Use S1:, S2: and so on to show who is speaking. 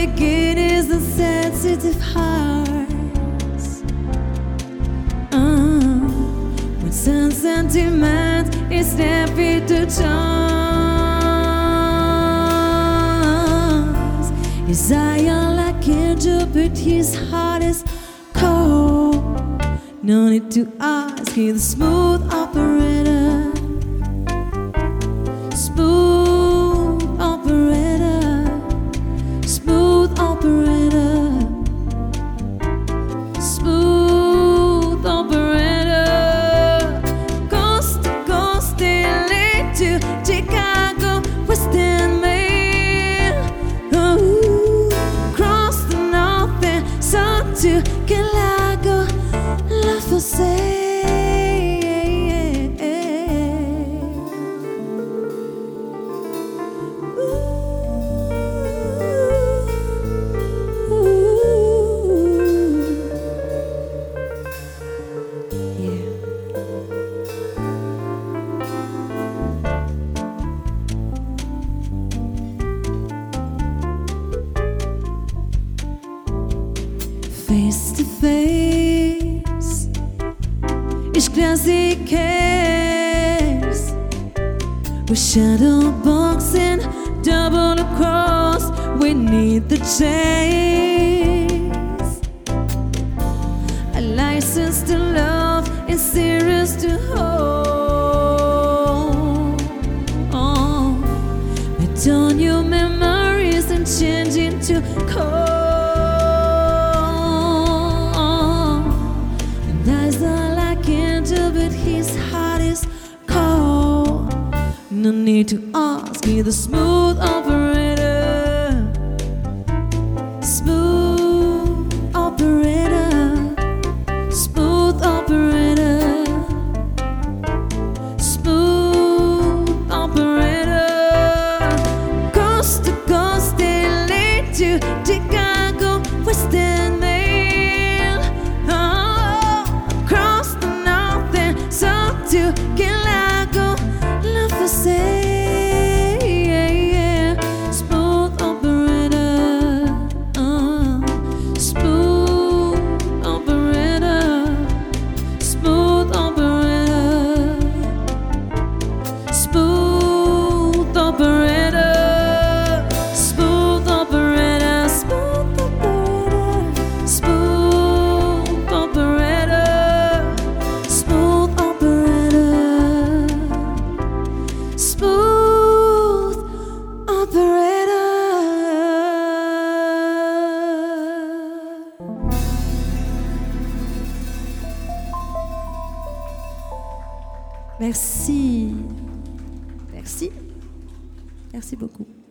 S1: beginnings and sensitive hearts. When sense and demand is happy to chance. His eye are like angel, but his heart is cold. No need to ask, he's the smooth operator. Smooth operator. Smooth operator. Smooth operator. Coast to coast, LA to Chicago, Western Mail. Oh, across the north and south to Galago, La Fosse. Face to face, each classic case with shadow boxing, double across. We need the chase. A license to love is serious to hold. But on your memories and changing to cold. But his heart is cold. No need to ask, he's the smooth operator. Smooth operator. Smooth operator. Smooth operator. Coast to coast, LA to Chicago, Western Mail. Across the to Galago, La Fosse. Smooth operator. Smooth operator. Smooth operator. Smooth operator. Smooth operator. Smooth operator. Smooth operator. Smooth operator. Merci. Merci. Merci beaucoup.